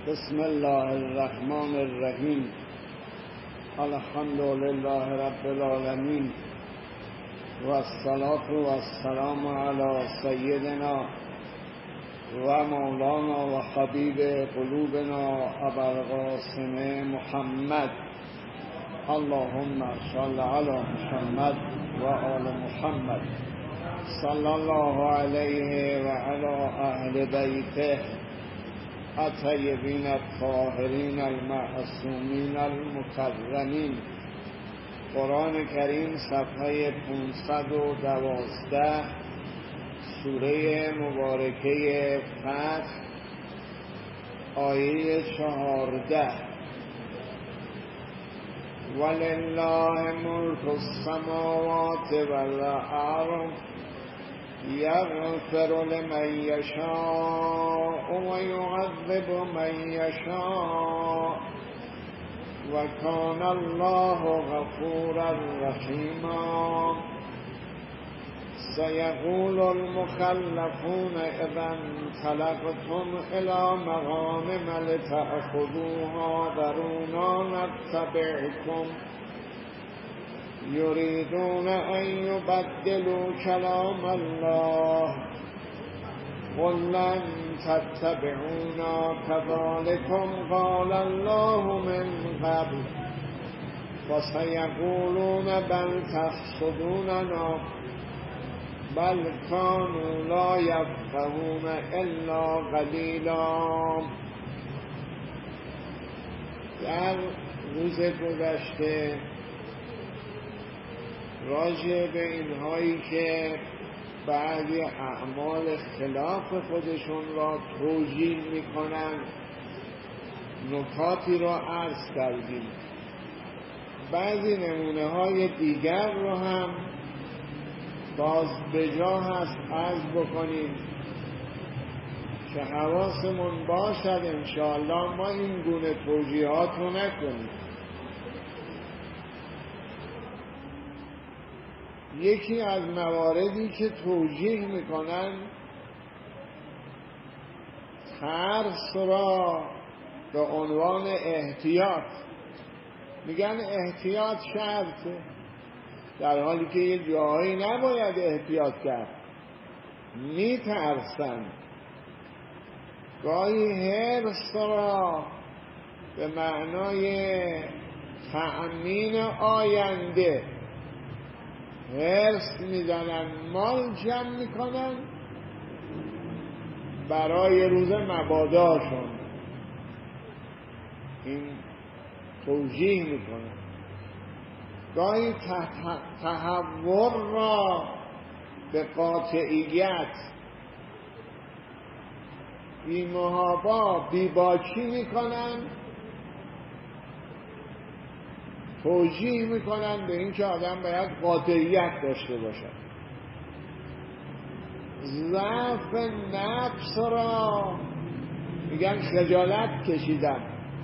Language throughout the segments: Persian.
بسم الله الرحمن الرحیم. الحمد لله رب العالمین و الصلاة و السلام علی سیدنا و مولانا و حبیب قلوبنا ابوالقاسم محمد. اللهم صل علی محمد و آل محمد صلی الله علیه و علی اهل بیته الطیبین الطاهرین المعصومین المکرمین. قرآن کریم صفحه 512 سوره مبارکه فتح آیه 14. ولله ملک السماوات والارض یغفر لمن یشاء و یعذب من یشاء و کان الله غفورا رحیما. سیقول المخلفون اذا انطلقتم الی مغانم لتأخذوها ذرونا نتبعکم یریدون ان یبدلوا کلام الله قل لن تتبعونا كذلكم قال الله من قبل فسيقولون بل تحسدوننا بل كانوا لا يفقهون الا قلیلا. در روز گذشته راجع به اینهایی که بعضی اعمال خلاف خودشون را توجیه میکنن نکاتی را عرض کردیم. بعضی نمونه های دیگر رو هم باز به جا هست عرض بکنیم که حواسمون باشد انشاءالله ما این گونه توجیهات رو نکنیم. یکی از مواردی که توجیه میکنن ترس را به عنوان احتیاط، میگن احتیاط شرطه، در حالی که یه جاهایی نباید احتیاط کرد. میترسن گاهی حرص را به معنای تأمین آینده حرص میزنن، مال جمع میکنن برای روز مباداشون. این توجیه میکنن. گاهی تحور را به قاطعیت بی‌محابا بیباکی میکنن، توجیه میکنن به این که آدم باید قاطعیت داشته باشد. ضعف نفس را میگن خجالت کشیدن،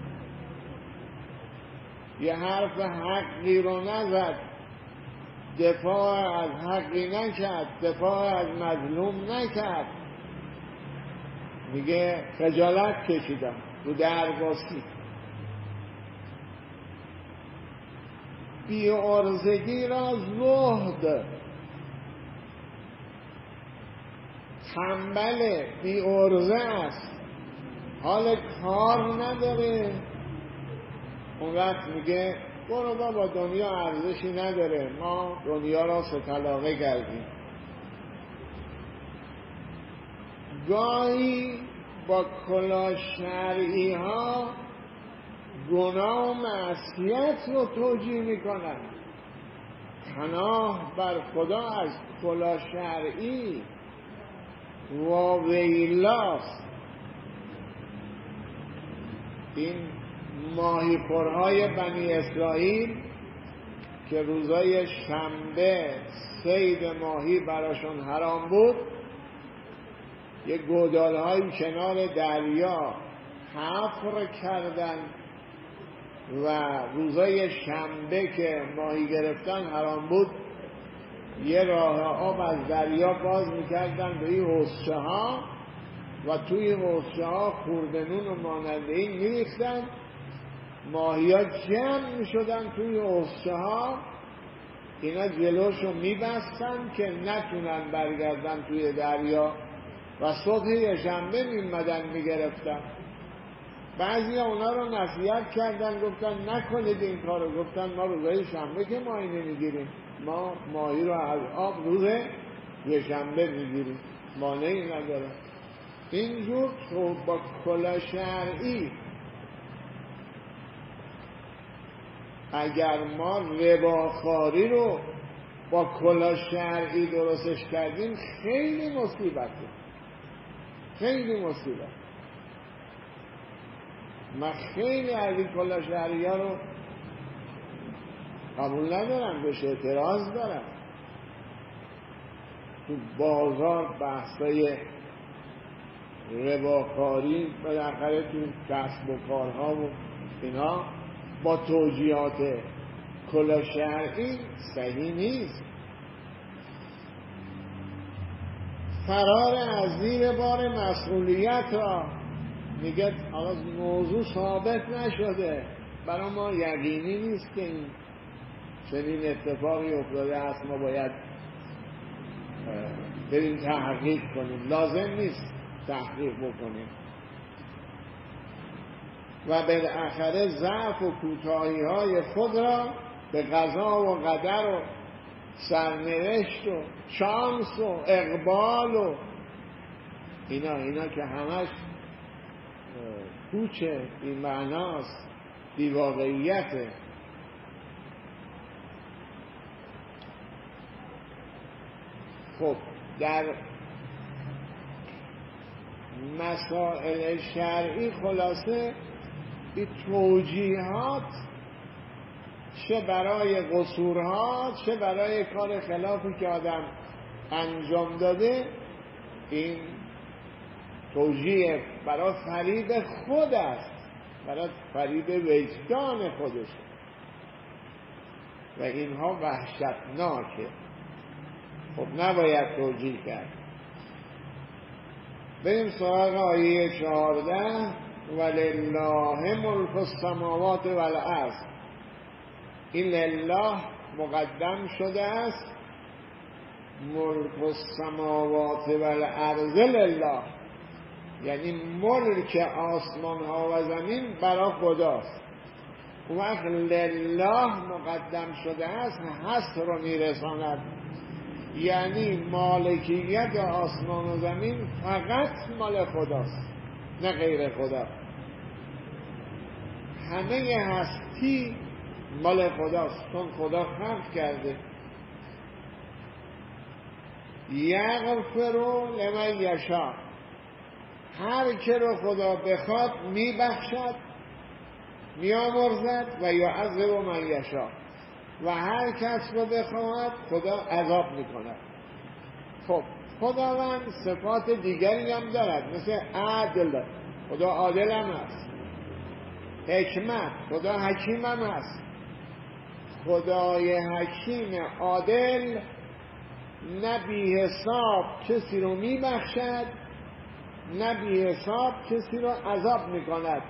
یه حرف حقی رو نزد، دفاع از حقی نکرد، دفاع از مظلوم نکرد، میگه خجالت کشیدم، رو درباسی. بی‌عرضگی را زهد، تنبل بی‌عرضه است، حال کار نداره، اون وقت میگه برو بابا دنیا ارزشی نداره، ما دنیا را ستلاقه کردیم. گاهی با کلاه شرعی ها گناه و معصیت رو توجیه میکنن. پناه بر خدا از کلاه شرعی و ویلاست. این ماهیخورهای بنی اسرائیل که روزای شنبه صید ماهی براشون حرام بود، یه گودال‌های کنار دریا حفر کردن و روزای شنبه که ماهی گرفتن حرام بود، یه راه آب از دریا باز میکردن به این حوضچه ها و توی حوضچه ها خوردنون و ماننده این میریختن، ماهی ها جمع میشدن توی حوضچه ها، اینا جلوشو میبستن که نتونن برگردن توی دریا و صبح یکشنبه میمدن میگرفتن. بعضی ها اونا رو نصیحت کردن، گفتن نکنید این کارو. گفتن ما روزای شنبه که ماهی نمیگیریم، ما ماهی رو از آب روز یکشنبه میگیریم، مانعی نداره. اینجور تو با کلاه شرعی اگر ما رباخواری رو با کلاه شرعی درستش کردیم خیلی مصیبته، خیلی مصیبت. من خیلی از این کلاه شرعی ها رو قبول ندارم، بهش اعتراض دارم. تو بازار بحثای رباخواری بالاخره تو کسب و کارها و اینا با توجیهات کلاه شرعی صحیح نیست. فرار از زیر بار مسئولیت را میگه حالا موضوع ثابت نشده، برای ما یقینی نیست که این چنین اتفاقی افتاده است، ما باید بریم تحقیق کنیم. لازم نیست تحقیق بکنیم. و بالاخره ضعف و کوتاهی های خود را به قضا و قدر و سرنوشت و شانس و اقبال و اینا که همش پوچه، این معناست، بی واقعیته. خب در مسائل شرعی خلاصه این توجیهات چه برای قصورها چه برای کار خلافی که آدم انجام داده، این توجیه برای فریب خود است، برای فریب وجدان خودش و اینها وحشتناکه. خب نباید توجیه کرد. بریم سراغ آیه 14. ولله ملک السماوات والارض. این لله مقدم شده است، ملک السماوات والارض لله، یعنی ملک آسمان ها و زمین برای خداست. وقت لله مقدم شده است حصر رو میرساند، یعنی مالکیت آسمان و زمین فقط مال خداست، نه غیر خدا. همه هستی مال خداست، چون خدا خلق کرده. یغفر لمن یشاء، هر که رو خدا بخواد میبخشد، میامرزد، و یعذب من یشاء، و هر کس رو بخواهد خدا عذاب میکند. خب خداوند صفات دیگری هم دارد، مثل عدل، خدا عادل هم است. حکمت، خدا حکیم هم است. خدای حکیم عادل نه بی حساب کسی رو میبخشد، نه بی حساب کسی رو عذاب میکند.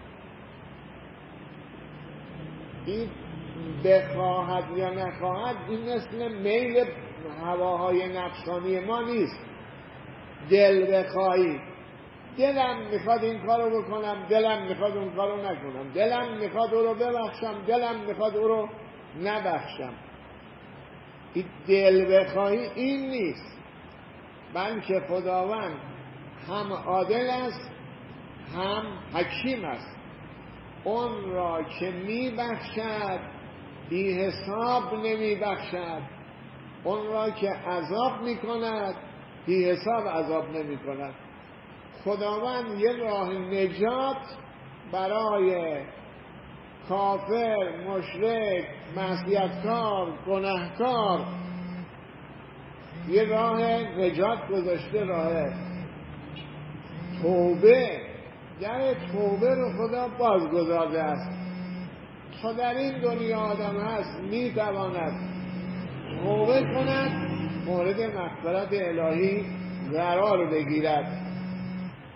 این بخواهد یا نخواهد، این مثل میل هواهای نفسانی ما نیست. دل بخواهی، دلم میخواد این کارو بکنم، دلم میخواد اون کارو نکنم، دلم میخواد او رو ببخشم، دلم میخواد او رو نبخشم. این دل بخواهی این نیست، بلکه خداوند هم عادل است هم حکیم است. اون را که میبخشد بی حساب نمیبخشد، اون را که عذاب میکند بی حساب عذاب نمیکند. خداوند یه راه نجات برای کافر، مشرک، معصیتکار، گناهکار یه راه نجات گذاشته، راه توبه. در توبه رو خدا بازگذارده است. تا در این دنیا آدم هست میتواند توبه کند، مورد مغفرت الهی قرار بگیرد.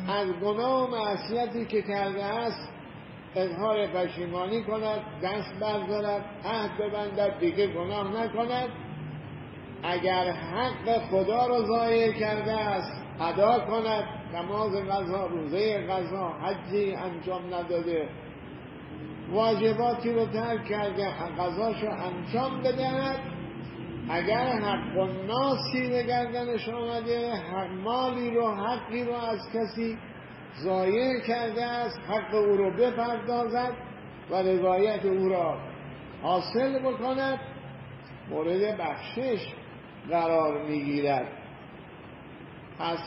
از گناه و معصیتی که کرده است اظهار پشیمانی کند، دست بردارد، عهد ببندد، دیگه گناه نکند. اگر حق خدا را ضایع کرده است ادا کند، نماز قضا، روزه قضا، حجی انجام نداده، واجباتی رو ترک کرده، قضاشو انجام بدهد. اگر حق الناسی به گردنش آمده، مالی رو، حقی رو از کسی ضایع کرده است، حق او رو بپردازد و رضایت او را حاصل بکند، مورد بخشش قرار میگیرد. پس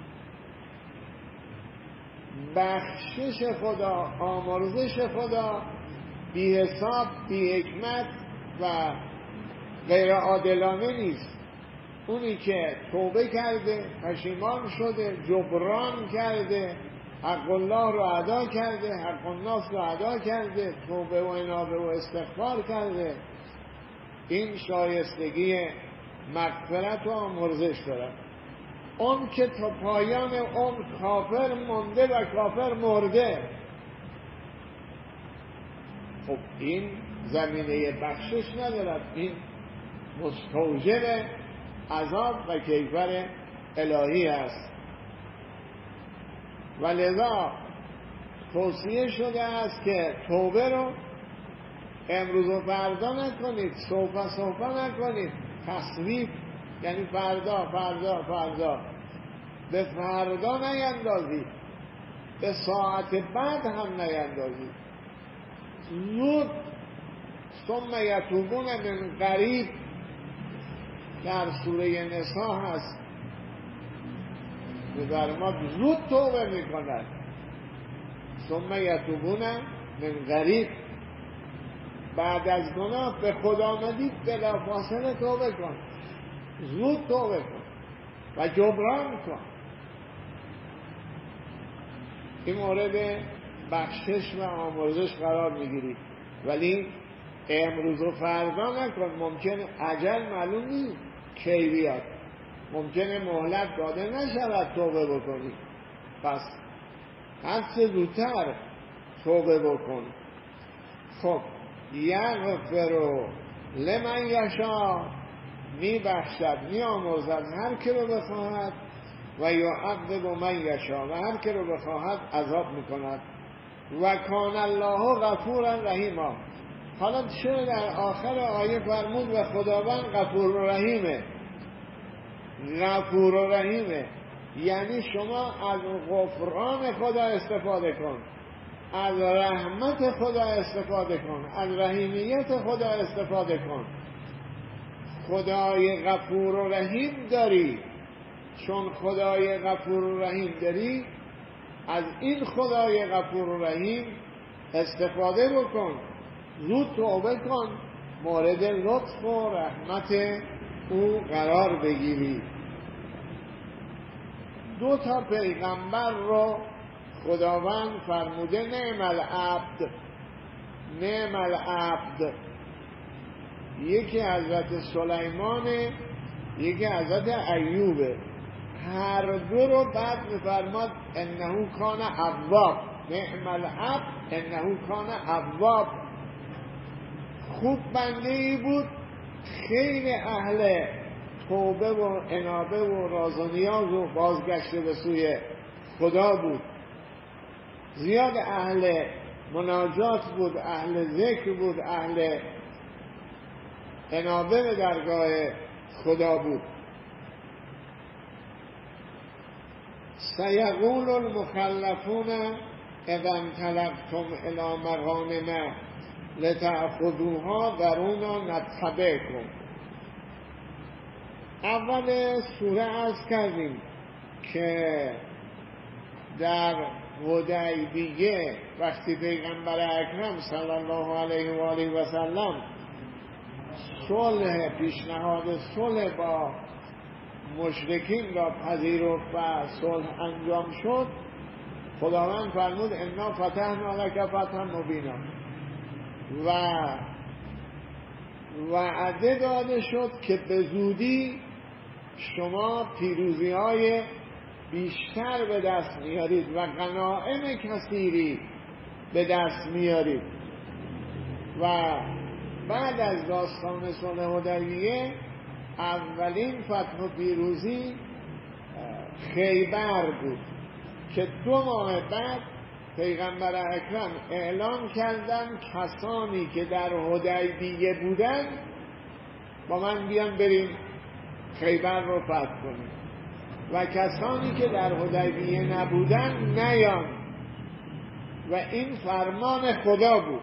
بخشش خدا، آمرزش خدا بی حساب، بی حکمت و غیر عادلانه نیست. اونی که توبه کرده، پشیمان شده، جبران کرده، حق الله رو ادا کرده، حق الناس رو ادا کرده، توبه و انابه و استغفار کرده، این شایستگی مغفرت و آمرزش دارد. اون که تا پایان اون کافر مونده و کافر مرده، خب این زمینه بخشش ندارد، این مستوجب عذاب و کیفر الهی است. و لذا توصیه شده است که توبه رو امروز و فردا نکنید، سوف نکنید. تصویب یعنی فردا فردا فردا، به فردا نیندازید، به ساعت بعد هم نیندازید، زود. ثم یتوبون من قریب در سوره نساء هست، می‌فرماد زود توبه میکنند. ثم یتوبون من قریب، بعد از گناه به خدا آمدید بلافاصله توبه کن، زود توبه کن و جبران کن. این مورد بخشش و آمرزش قرار میگیری، ولی امروز و فردا نکن. ممکنه اجل معلوم نیست کی بیاد، ممکنه مهلت داده نشود توبه بکنی، پس هرچه زودتر توبه بکن. خب یغفر لمن یشاء، میبخشد، میآمرزد هر که رو بخواهد، و یعذب من یشاء، و هر که رو بخواهد عذاب میکند. و کان الله غفورا رحیما. حالا چرا در آخر آیه فرمود و خداوند غفور و رحیمه؟ غفور و رحیمه یعنی شما از غفران خدا استفاده کن، از رحمت خدا استفاده کن، از رحیمیت خدا استفاده کن. خدای غفور و رحیم داری، چون خدای غفور و رحیم داری، از این خدای غفور و رحیم استفاده بکن، زود توبه کن، مورد لطف و رحمت او قرار بگیری. 2 پیغمبر رو خداوند فرموده نعم العبد، نعم العبد. یکی حضرت سلیمانه، یکی حضرت ایوبه. هر دو رو بعد میفرماد انه کان اواب، نعم العبد انه کان اواب. خوب بنده ای بود، خیلی اهل توبه و انابه و راز و نیاز و بازگشت به سوی خدا بود، زیاد اهل مناجات بود، اهل ذکر بود، اهل انابه به درگاه خدا بود. سیقول المخلفون اذا انطلقتم الی مغانم لتأخذوها ذرونا نتبعکم. اول سوره عرض کردیم که در حدیبیه وقتی پیغمبر اکرم صلی الله علیه و آله و سلم صلح، پیشنهاد صلح با مشرکین را پذیرفت و صلح انجام شد، خداوند فرمود انا فتحنا لک فتحا مبینا، و وعده داده شد که به زودی شما پیروزی های بیشتر به دست میارید و غنایم کثیری به دست میارید. و بعد از داستان صلح حدیبیه اولین فتح و پیروزی خیبر بود که 2 ماه بعد پیغمبر اکرم اعلام کردن کسانی که در حدیبیه بودن با من بیان بریم خیبر رو فتح کنیم و کسانی که در حدیبیه نبودن نیان. و این فرمان خدا بود.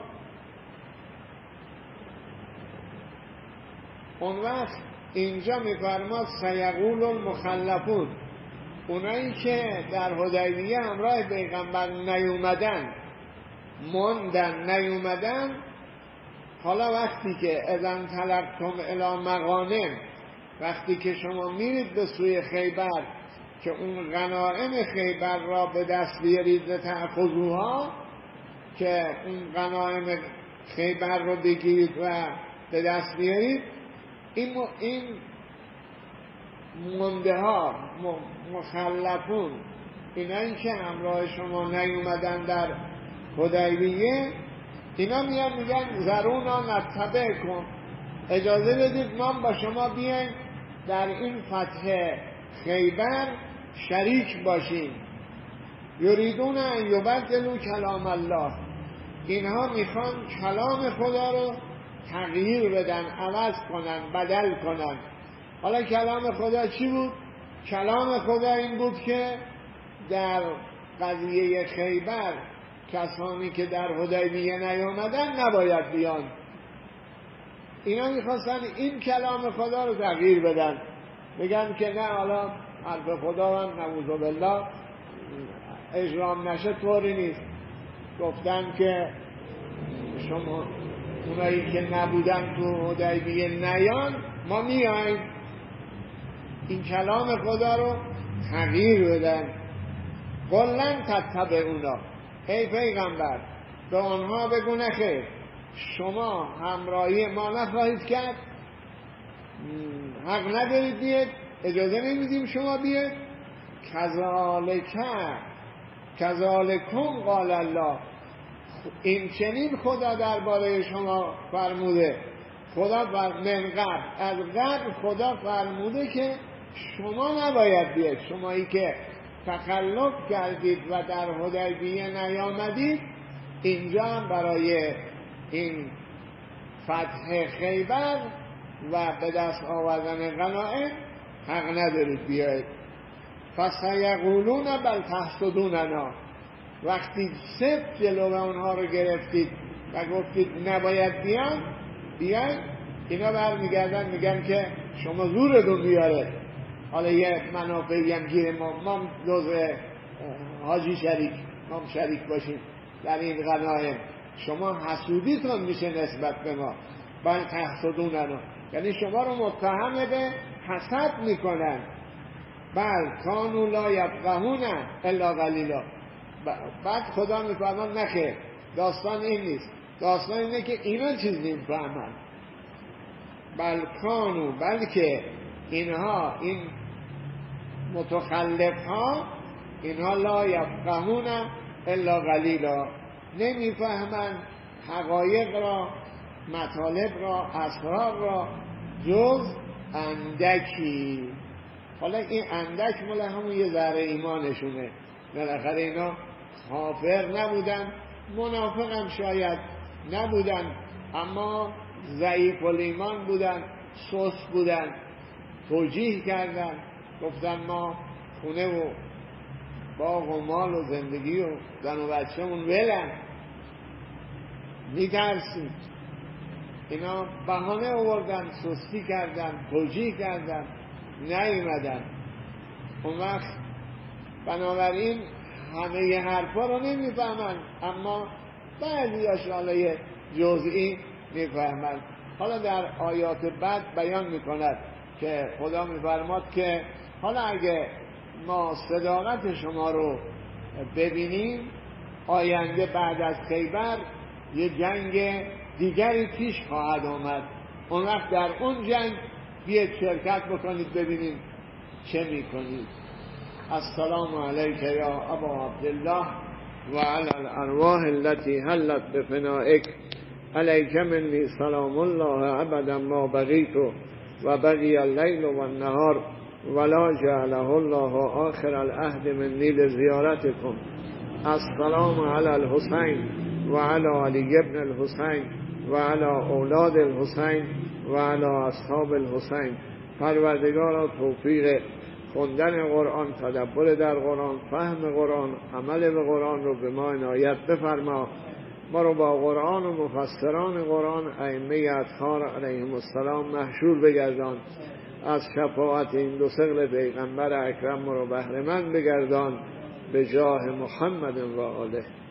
اون وقت اینجا میفرماد سیقول المخلفون، اونایی که در حدیبیه همراه پیغمبر نیومدن، موندن نیومدن، حالا وقتی که اذن طلبتم الی مغانم، وقتی که شما میرید به سوی خیبر که اون غنایم خیبر را به دست بیارید لتأخذوها، که اون غنایم خیبر رو بگیرید و به دست بیارید، این مونده ها مخلفون، اینایی که همراه شما نیومدن در حدیبیه، اینا میگن ذرونا نتبع کن، اجازه بدید ما با شما بیایم در این فتح خیبر شریک باشیم. یریدون ان یبدلوا کلام الله، اینها میخوان کلام خدا رو تغییر بدن، عوض کنن، بدل کنن. حالا کلام خدا چی بود؟ کلام خدا این بود که در قضیه خیبر کسانی که در حدیبیه نیامدن نباید بیان. اینا میخواستن این کلام خدا رو تغییر بدن، بگن که نه، حالا حرف خدا هم نعوذ بالله اجرام نشه طوری نیست. گفتن که شما اونایی که نبودن تو حدیبیه نیان، ما میایم. این کلام خدا رو تغییر بدن. قل لن تتبعونا، ای پیغمبر به آنها بگو نخیر، شما همراهی ما نخواهید کرد، حق ندارید بیاد، اجازه نمیدیم شما بیاد. کذالکم قال الله، این چنین خدا درباره شما فرموده. خدا من قبل، از قبل خدا فرموده که شما نباید بیاید، شمایی که تخلف کردید و در حدیبیه نیامدید، اینجا هم برای این فتح خیبر و به دست آوردن غنایم حق ندارید بیاید. فسیقولون بل تحسدوننا، وقتی سفت جلو اونها رو گرفتید و گفتید نباید بیاید، اینا برمیگردن میگن که شما زورتون بیاره، حالا یه منافعی هم گیره ما جزء حاجی شریک، ما شریک باشیم در این غنایم، شما حسودیتون میشه نسبت به ما. بل تحسدوننا، یعنی شما رو متهم به حسد میکنن. بل کانوا لا یفقهون الا قلیلا. بعد خدا میفرمان نخیر، داستان این نیست، داستان اینه که اینا چیز نمیفهمن. بل کانوا، بلکه اینها، این متخلف ها، اینها لا یفقهون الا قلیلا، نمیفهمن حقایق را، مطالب را، اسرار را جز اندکی. حالا این اندک مال همون یه ذره ایمانشونه، بالاخره اینا کافر نبودن، منافق هم شاید نبودن، اما ضعیف الایمان بودن، سست بودن، توجیه کردن، گفتن ما خونه و باغ و مال و زندگی و زن و بچه‌مون ولن، میترسیم. اینا بهانه آوردن، سستی کردن، توجیه کردن، نیومدن. اون وقت بنابراین همه حرفا رو نمیفهمن، اما بعضی اشیاء جزئی میفهمن. حالا در آیات بعد بیان میکند که خدا میفرماد که حالا اگه ما صداقت شما رو ببینیم، آینده بعد از خیبر یه جنگ دیگری پیش خواهد آمد، اون وقت در اون جنگ بیاید شرکت بکنید ببینید چه میکنید. السلام علیک یا ابا عبدالله و علی الارواح التي حلت بفنائک علیک منی سلام الله ابدا ما بقیت و بقی اللیل و النهار ولا جعله الله آخر العهد منی لزیارتکم. السلام علی الحسین و علی علی ابن الحسین و علی اولاد الحسین و علی اصحاب الحسین. پروردگارا توفیق خوندن قرآن، تدبر در قرآن، فهم قرآن، عمل به قرآن رو به ما عنایت بفرما. ما رو با قرآن و مفسران قرآن ائمه اطهار علیهم السلام محشور بگردان. از شفاعت این دو ثقل پیغمبر اکرم ما رو بهره مند بگردان به جاه محمد و آله.